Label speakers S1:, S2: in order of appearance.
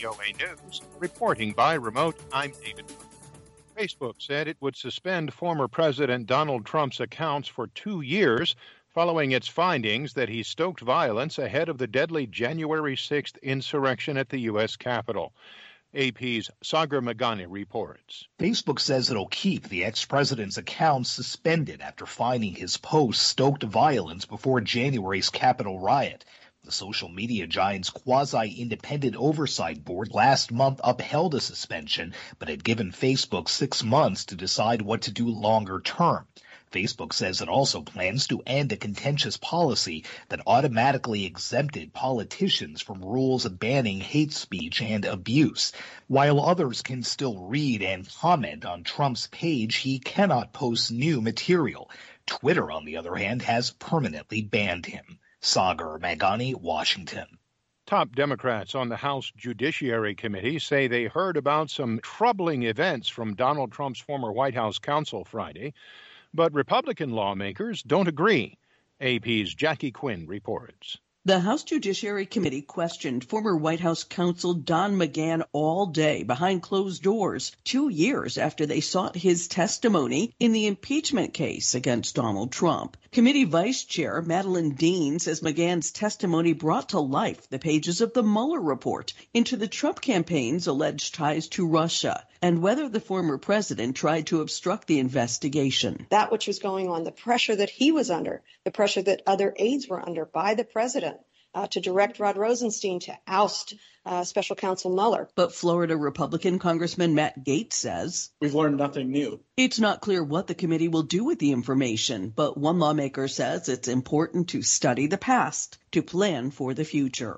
S1: VOA News. Reporting by remote, I'm David. Facebook said it would suspend former President Donald Trump's accounts for 2 years following its findings that he stoked violence ahead of the deadly January 6th insurrection at the U.S. Capitol. AP's Sagar Meghani reports.
S2: Facebook says it'll keep the ex-president's accounts suspended after finding his posts stoked violence before January's Capitol riot. The social media giant's quasi-independent oversight board last month upheld a suspension, but had given Facebook 6 months to decide what to do longer term. Facebook says it also plans to end a contentious policy that automatically exempted politicians from rules banning hate speech and abuse. While others can still read and comment on Trump's page, he cannot post new material. Twitter, on the other hand, has permanently banned him. Sagar Meghani, Washington.
S1: Top Democrats on the House Judiciary Committee say they heard about some troubling events from Donald Trump's former White House counsel Friday. But Republican lawmakers don't agree. AP's Jackie Quinn reports.
S3: The House Judiciary Committee questioned former White House counsel Don McGahn all day behind closed doors, 2 years after they sought his testimony in the impeachment case against Donald Trump. Committee Vice Chair Madeleine Dean says McGahn's testimony brought to life the pages of the Mueller report into the Trump campaign's alleged ties to Russia and whether the former president tried to obstruct the investigation.
S4: That which was going on, the pressure that he was under, the pressure that other aides were under by the president to direct Rod Rosenstein to oust Special Counsel Mueller.
S3: But Florida Republican Congressman Matt Gaetz says,
S5: we've learned nothing new.
S3: It's not clear what the committee will do with the information, but one lawmaker says it's important to study the past to plan for the future.